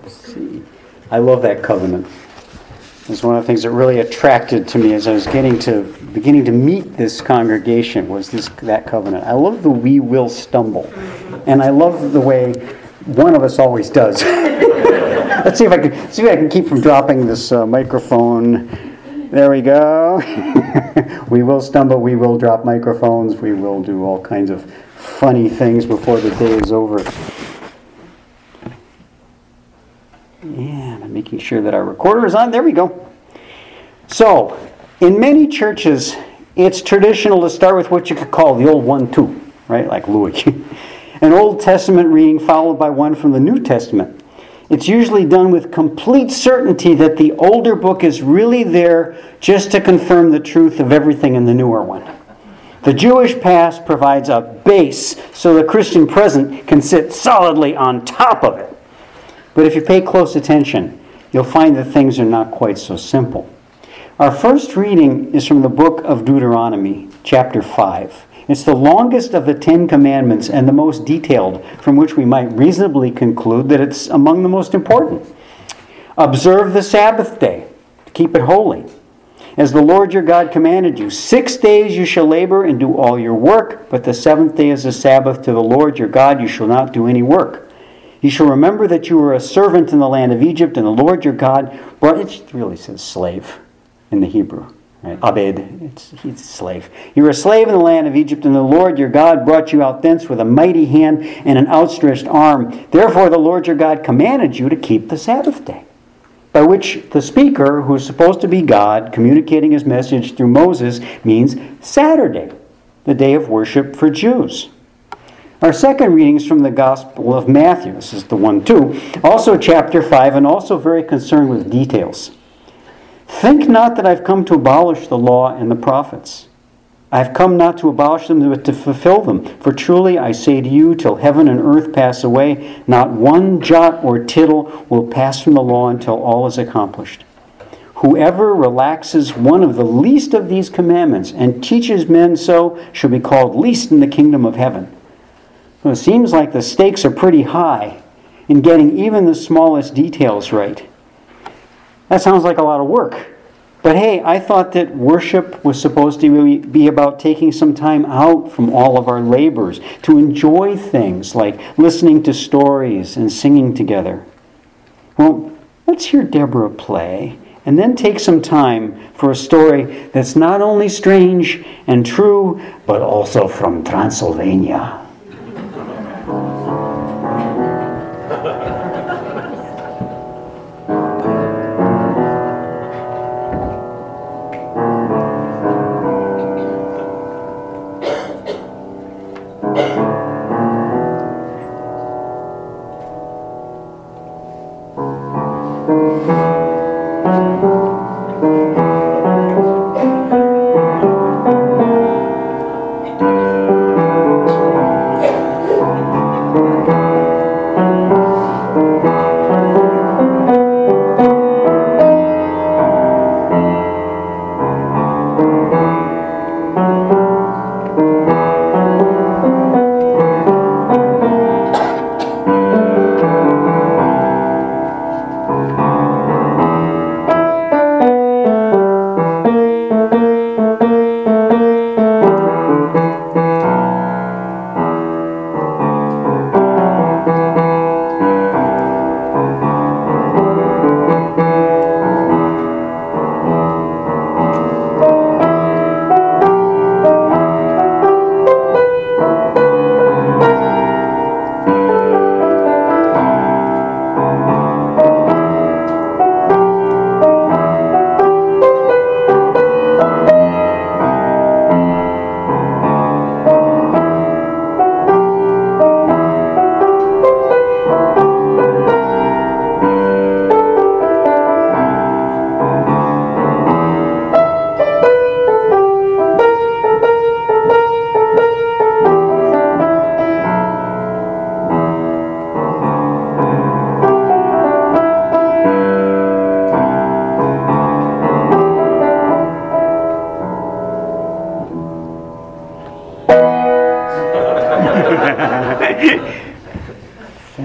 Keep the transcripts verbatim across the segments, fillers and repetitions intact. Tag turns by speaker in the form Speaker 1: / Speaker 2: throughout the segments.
Speaker 1: See, I love that covenant. It's one of the things that really attracted to me as I was getting to beginning to meet this congregation was this that covenant. I love the "we will stumble," and I love the way one of us always does. Let's see if I can see if I can keep from dropping this uh, microphone. There we go. We will stumble. We will drop microphones. We will do all kinds of funny things before the day is over. And I'm making sure that our recorder is on. There we go. So, in many churches, it's traditional to start with what you could call the old one two, right? Like Louis. An Old Testament reading followed by one from the New Testament. It's usually done with complete certainty that the older book is really there just to confirm the truth of everything in the newer one. The Jewish past provides a base so the Christian present can sit solidly on top of it. But if you pay close attention, you'll find that things are not quite so simple. Our first reading is from the book of Deuteronomy, chapter five. It's the longest of the Ten Commandments and the most detailed, from which we might reasonably conclude that it's among the most important. Observe the Sabbath day, to keep it holy. As the Lord your God commanded you, six days you shall labor and do all your work, but the seventh day is a Sabbath to the Lord your God, you shall not do any work. You shall remember that you were a servant in the land of Egypt, and the Lord your God brought... It really says slave in the Hebrew. Right? Abed, it's, he's a slave. You were a slave in the land of Egypt, and the Lord your God brought you out thence with a mighty hand and an outstretched arm. Therefore the Lord your God commanded you to keep the Sabbath day, by which the speaker, who is supposed to be God, communicating his message through Moses, means Saturday, the day of worship for Jews. Our second reading is from the Gospel of Matthew. This is the one too. Also chapter five, and also very concerned with details. Think not that I've come to abolish the law and the prophets. I've come not to abolish them, but to fulfill them. For truly I say to you, till heaven and earth pass away, not one jot or tittle will pass from the law until all is accomplished. Whoever relaxes one of the least of these commandments and teaches men so shall be called least in the kingdom of heaven. So it seems like the stakes are pretty high in getting even the smallest details right. That sounds like a lot of work. But hey, I thought that worship was supposed to be about taking some time out from all of our labors to enjoy things like listening to stories and singing together. Well, let's hear Deborah play and then take some time for a story that's not only strange and true, but also from Transylvania.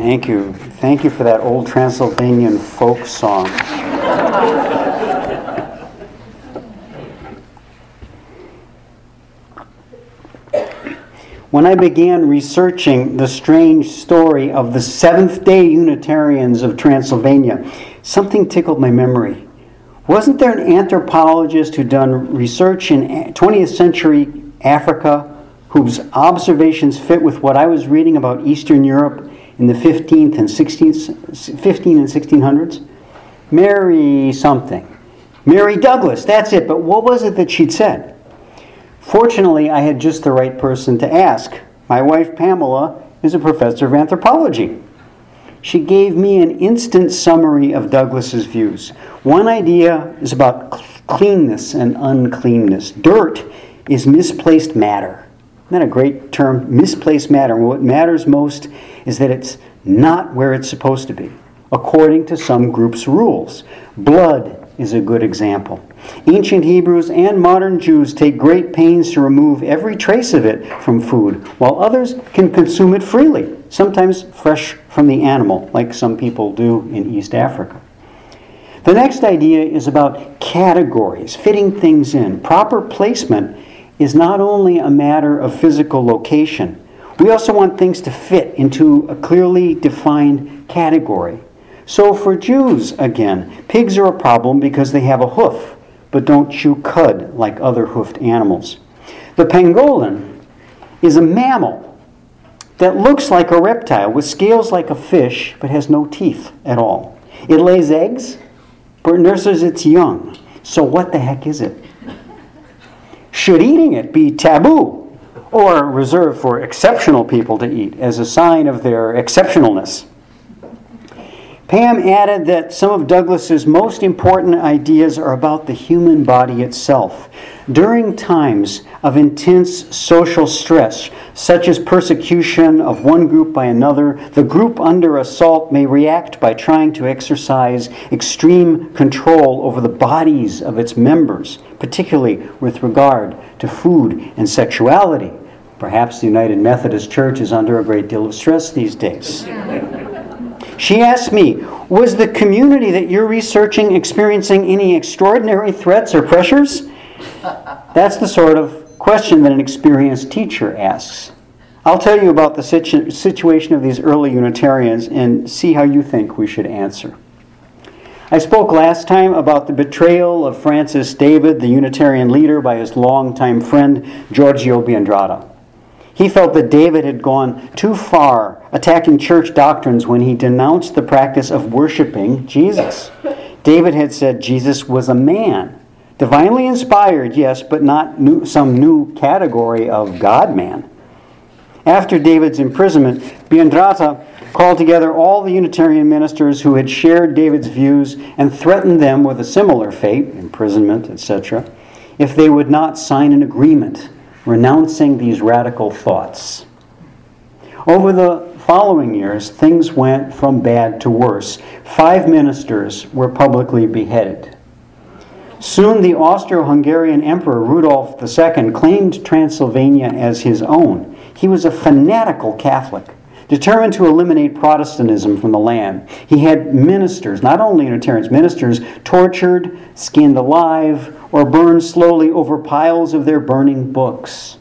Speaker 1: Thank you. Thank you for that old Transylvanian folk song. When I began researching the strange story of the Seventh-day Unitarians of Transylvania, something tickled my memory. Wasn't there an anthropologist who'd done research in twentieth century Africa whose observations fit with what I was reading about Eastern Europe in the fifteenth and sixteenth, fifteen and sixteen hundreds? Mary something. Mary Douglas, that's it. But what was it that she'd said? Fortunately, I had just the right person to ask. My wife, Pamela, is a professor of anthropology. She gave me an instant summary of Douglas's views. One idea is about cleanness and uncleanness. Dirt is misplaced matter. Isn't that a great term? Misplaced matter. And what matters most is that it's not where it's supposed to be, according to some group's rules. Blood is a good example. Ancient Hebrews and modern Jews take great pains to remove every trace of it from food, while others can consume it freely, sometimes fresh from the animal, like some people do in East Africa. The next idea is about categories, fitting things in. Proper placement is not only a matter of physical location. We also want things to fit into a clearly defined category. So for Jews, again, pigs are a problem because they have a hoof, but don't chew cud like other hoofed animals. The pangolin is a mammal that looks like a reptile with scales like a fish, but has no teeth at all. It lays eggs, but nurses its young. So what the heck is it? Should eating it be taboo or reserved for exceptional people to eat as a sign of their exceptionalness? Pam added that some of Douglas's most important ideas are about the human body itself. During times of intense social stress, such as persecution of one group by another, the group under assault may react by trying to exercise extreme control over the bodies of its members, particularly with regard to food and sexuality. Perhaps the United Methodist Church is under a great deal of stress these days. She asked me, was the community that you're researching experiencing any extraordinary threats or pressures? That's the sort of question that an experienced teacher asks. I'll tell you about the situ- situation of these early Unitarians and see how you think we should answer. I spoke last time about the betrayal of Francis David, the Unitarian leader, by his longtime friend, Giorgio Biandrata. He felt that David had gone too far, attacking church doctrines when he denounced the practice of worshiping Jesus. David had said Jesus was a man, divinely inspired, yes, but not new, some new category of God-man. After David's imprisonment, Biandrata called together all the Unitarian ministers who had shared David's views and threatened them with a similar fate, imprisonment, et cetera, if they would not sign an agreement renouncing these radical thoughts. Over the following years, things went from bad to worse. Five ministers were publicly beheaded. Soon the Austro-Hungarian Emperor Rudolf the Second claimed Transylvania as his own. He was a fanatical Catholic, determined to eliminate Protestantism from the land. He had ministers, not only Unitarians, ministers tortured, skinned alive, or burned slowly over piles of their burning books.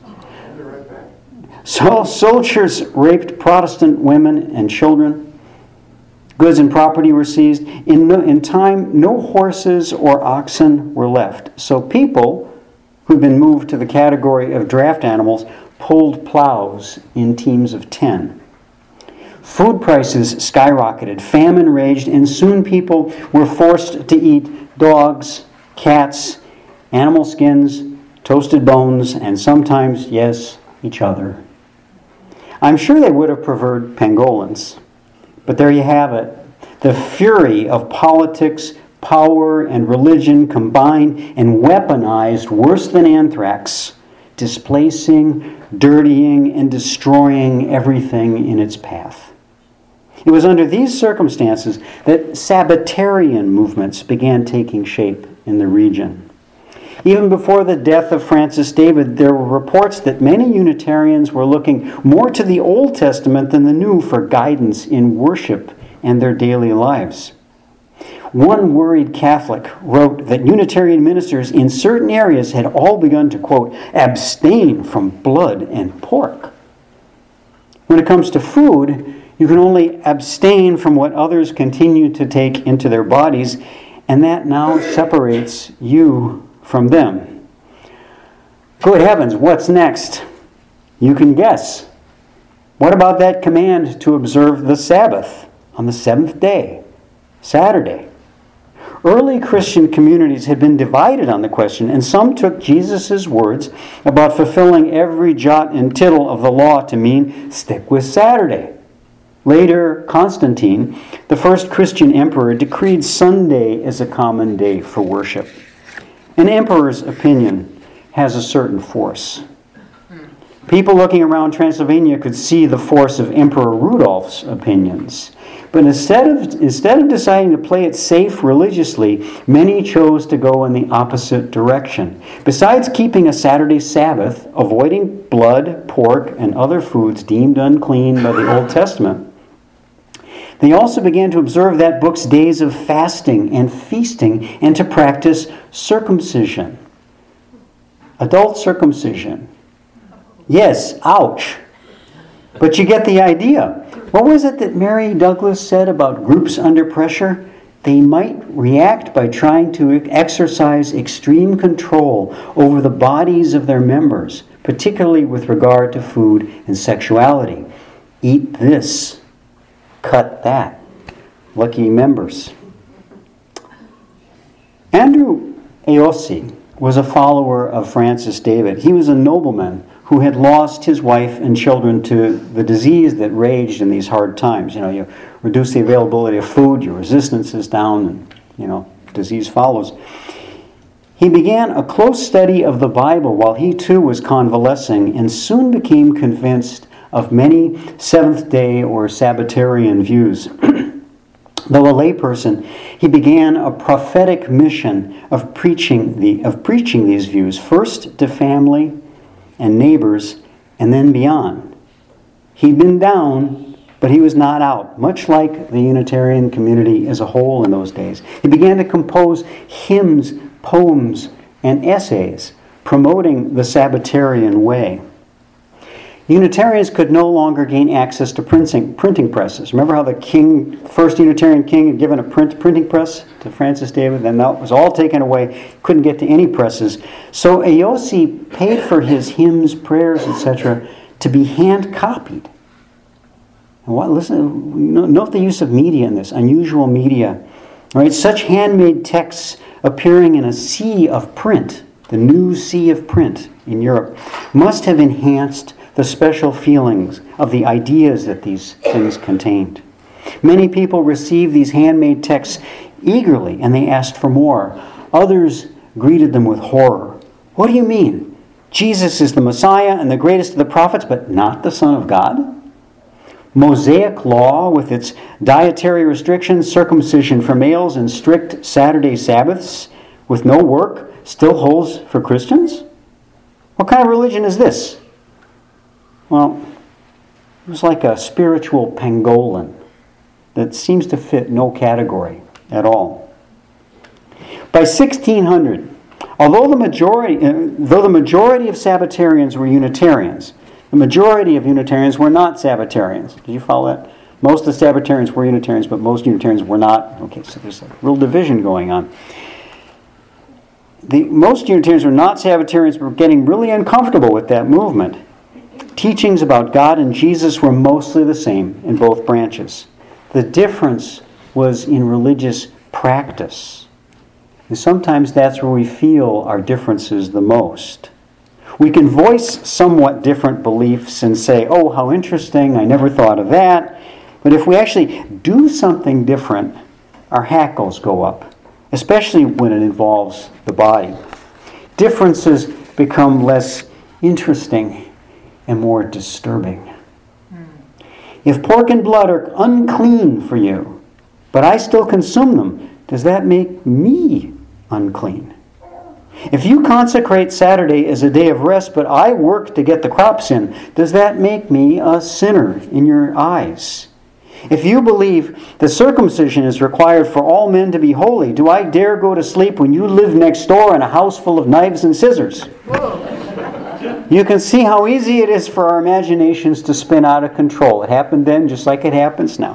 Speaker 1: So soldiers raped Protestant women and children. Goods and property were seized. In, no, in time, no horses or oxen were left. So people who'd been moved to the category of draft animals pulled plows in teams of ten. Food prices skyrocketed, famine raged, and soon people were forced to eat dogs, cats, animal skins, toasted bones, and sometimes, yes, each other. I'm sure they would have preferred pangolins, but there you have it. The fury of politics, power, and religion combined and weaponized worse than anthrax, displacing, dirtying, and destroying everything in its path. It was under these circumstances that Sabbatarian movements began taking shape in the region. Even before the death of Francis David, there were reports that many Unitarians were looking more to the Old Testament than the New for guidance in worship and their daily lives. One worried Catholic wrote that Unitarian ministers in certain areas had all begun to, quote, abstain from blood and pork. When it comes to food, you can only abstain from what others continue to take into their bodies, and that now separates you from them. Good heavens, what's next? You can guess. What about that command to observe the Sabbath on the seventh day, Saturday? Early Christian communities had been divided on the question, and some took Jesus' words about fulfilling every jot and tittle of the law to mean stick with Saturday. Later, Constantine, the first Christian emperor, decreed Sunday as a common day for worship. An emperor's opinion has a certain force. People looking around Transylvania could see the force of Emperor Rudolph's opinions. But instead of, instead of deciding to play it safe religiously, many chose to go in the opposite direction. Besides keeping a Saturday Sabbath, avoiding blood, pork, and other foods deemed unclean by the Old Testament, they also began to observe that book's days of fasting and feasting and to practice circumcision. Adult circumcision. Yes, ouch. But you get the idea. What was it that Mary Douglas said about groups under pressure? They might react by trying to exercise extreme control over the bodies of their members, particularly with regard to food and sexuality. Eat this, cut that. Lucky members. Andrew Aosi was a follower of Francis David. He was a nobleman who had lost his wife and children to the disease that raged in these hard times. You know, you reduce the availability of food, your resistance is down, and, you know, disease follows. He began a close study of the Bible while he too was convalescing and soon became convinced of many Seventh-day or Sabbatarian views. Though a layperson, he began a prophetic mission of preaching the of preaching these views, first to family and neighbors, and then beyond. He'd been down, but he was not out, much like the Unitarian community as a whole in those days. He began to compose hymns, poems, and essays promoting the Sabbatarian way. Unitarians could no longer gain access to printing, printing presses. Remember how the king, first Unitarian king had given a print, printing press to Francis David? Then that was all taken away. Couldn't get to any presses. So Aosi paid for his hymns, prayers, et cetera to be hand-copied. And what, listen, note the use of media in this, unusual media. Right? Such handmade texts appearing in a sea of print, the new sea of print in Europe, must have enhanced the special feelings of the ideas that these things contained. Many people received these handmade texts eagerly, and they asked for more. Others greeted them with horror. What do you mean? Jesus is the Messiah and the greatest of the prophets, but not the Son of God? Mosaic law, with its dietary restrictions, circumcision for males, and strict Saturday Sabbaths with no work, still holds for Christians? What kind of religion is this? Well, it was like a spiritual pangolin that seems to fit no category at all. By sixteen hundred, although the majority, uh, though the majority of Sabbatarians were Unitarians, the majority of Unitarians were not Sabbatarians. Did you follow that? Most of the Sabbatarians were Unitarians, but most Unitarians were not. Okay, so there's a real division going on. The, most Unitarians were not Sabbatarians, but were getting really uncomfortable with that movement. Teachings about God and Jesus were mostly the same in both branches. The difference was in religious practice. And sometimes that's where we feel our differences the most. We can voice somewhat different beliefs and say, oh, how interesting, I never thought of that. But if we actually do something different, our hackles go up, especially when it involves the body. Differences become less interesting and more disturbing. Mm. If pork and blood are unclean for you, but I still consume them, does that make me unclean? If you consecrate Saturday as a day of rest, but I work to get the crops in, does that make me a sinner in your eyes? If you believe that circumcision is required for all men to be holy, do I dare go to sleep when you live next door in a house full of knives and scissors? Whoa. You can see how easy it is for our imaginations to spin out of control. It happened then just like it happens now.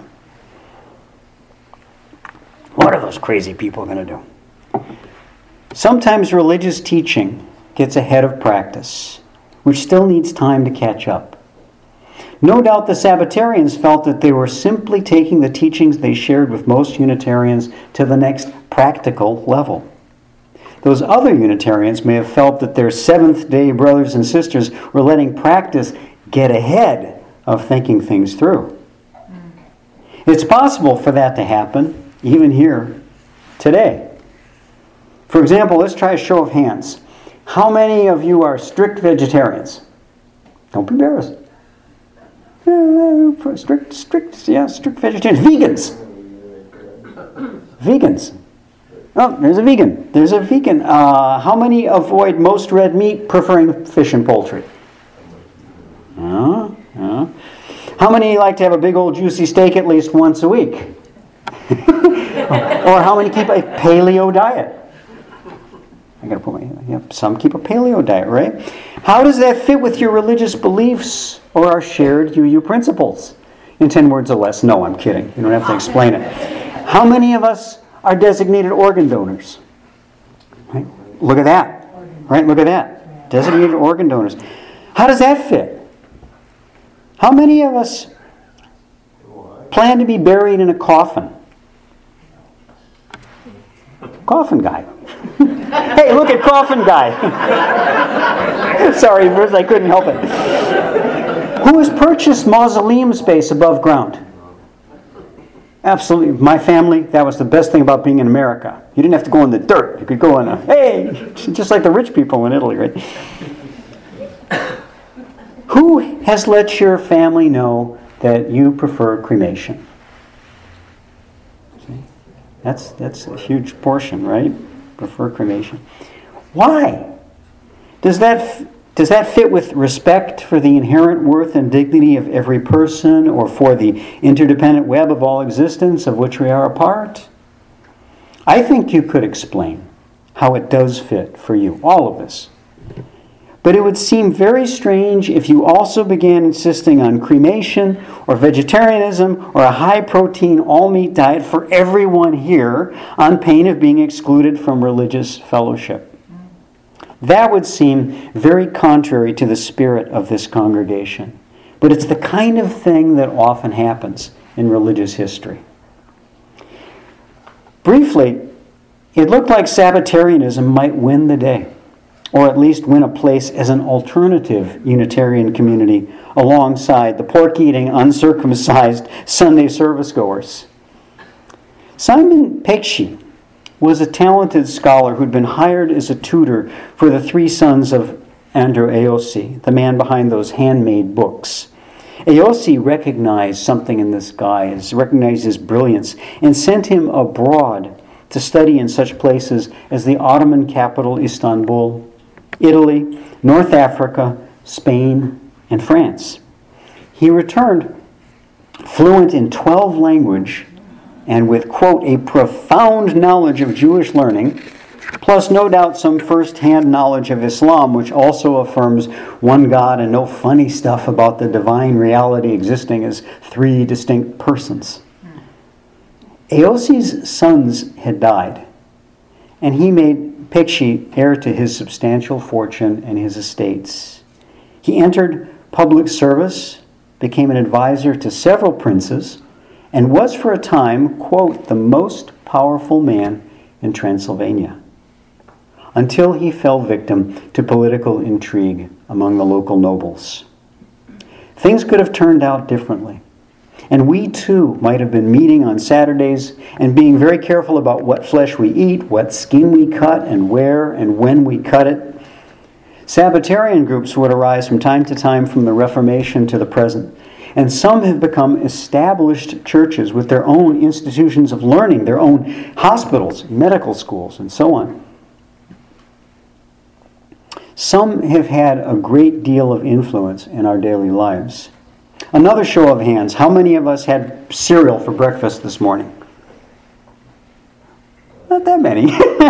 Speaker 1: What are those crazy people going to do? Sometimes religious teaching gets ahead of practice, which still needs time to catch up. No doubt the Sabbatarians felt that they were simply taking the teachings they shared with most Unitarians to the next practical level. Those other Unitarians may have felt that their Seventh-day brothers and sisters were letting practice get ahead of thinking things through. It's possible for that to happen, even here, today. For example, let's try a show of hands. How many of you are strict vegetarians? Don't be embarrassed. Uh, strict, strict, yeah, strict vegetarians. Vegans. Vegans. Oh, there's a vegan. There's a vegan. Uh, how many avoid most red meat, preferring fish and poultry? Uh, uh. How many like to have a big old juicy steak at least once a week? Or how many keep a paleo diet? I gotta put my, yeah, some keep a paleo diet, right? How does that fit with your religious beliefs or our shared U U principles? In ten words or less. No, I'm kidding. You don't have to explain it. How many of us are designated organ donors? Right? Look at that. Right? Look at that. Designated organ donors. How does that fit? How many of us plan to be buried in a coffin? Coffin guy. Hey, look at coffin guy. Sorry, I couldn't help it. Who has purchased mausoleum space above ground? Absolutely. My family, that was the best thing about being in America. You didn't have to go in the dirt. You could go in a, hey, just like the rich people in Italy, right? Who has let your family know that you prefer cremation? See? That's, that's a huge portion, right? Prefer cremation. Why? Does that does that fit with respect for the inherent worth and dignity of every person, or for the interdependent web of all existence of which we are a part? I think you could explain how it does fit for you, all of this. But it would seem very strange if you also began insisting on cremation or vegetarianism or a high-protein, all-meat diet for everyone here on pain of being excluded from religious fellowship. That would seem very contrary to the spirit of this congregation. But it's the kind of thing that often happens in religious history. Briefly, it looked like Sabbatarianism might win the day, or at least win a place as an alternative Unitarian community alongside the pork-eating, uncircumcised Sunday service goers. Simon Pecci was a talented scholar who'd been hired as a tutor for the three sons of Andrew Aosi, the man behind those handmade books. Aosi recognized something in this guy, recognized his brilliance, and sent him abroad to study in such places as the Ottoman capital Istanbul, Italy, North Africa, Spain, and France. He returned fluent in twelve languages and with, quote, a profound knowledge of Jewish learning, plus no doubt some first-hand knowledge of Islam, which also affirms one God and no funny stuff about the divine reality existing as three distinct persons. Aosi's sons had died, and he made Pecci heir to his substantial fortune and his estates. He entered public service, became an advisor to several princes, and was for a time, quote, the most powerful man in Transylvania, until he fell victim to political intrigue among the local nobles. Things could have turned out differently, and we too might have been meeting on Saturdays and being very careful about what flesh we eat, what skin we cut, and where and when we cut it. Sabbatarian groups would arise from time to time from the Reformation to the present, and some have become established churches with their own institutions of learning, their own hospitals, medical schools, and so on. Some have had a great deal of influence in our daily lives. Another show of hands. How many of us had cereal for breakfast this morning? Not that many.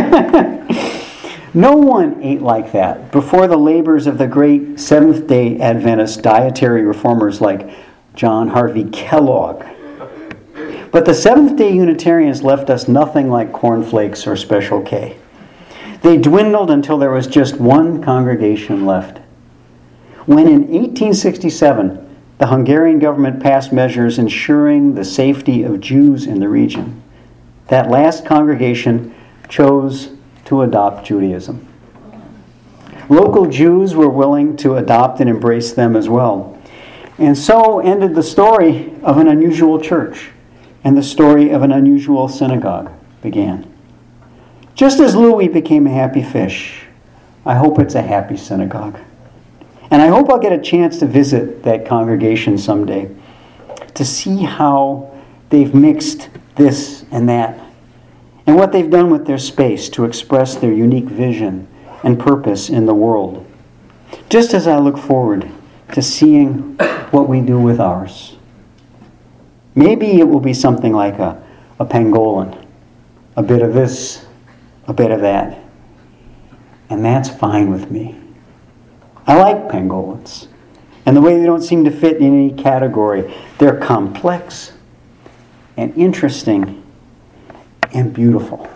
Speaker 1: No one ate like that before the labors of the great Seventh-day Adventist dietary reformers like John Harvey Kellogg. But the Seventh-day Unitarians left us nothing like cornflakes or Special K. They dwindled until there was just one congregation left. When in eighteen sixty-seven, the Hungarian government passed measures ensuring the safety of Jews in the region, that last congregation chose to adopt Judaism. Local Jews were willing to adopt and embrace them as well. And so ended the story of an unusual church, and the story of an unusual synagogue began. Just as Louis became a happy fish, I hope it's a happy synagogue. And I hope I'll get a chance to visit that congregation someday to see how they've mixed this and that, and what they've done with their space to express their unique vision and purpose in the world. Just as I look forward to seeing what we do with ours. Maybe it will be something like a, a pangolin, a bit of this, a bit of that. And that's fine with me. I like pangolins. And the way they don't seem to fit in any category. They're complex and interesting and beautiful.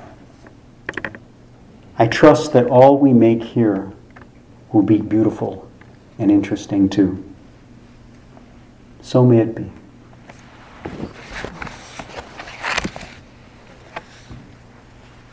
Speaker 1: I trust that all we make here will be beautiful and interesting too. So may it be.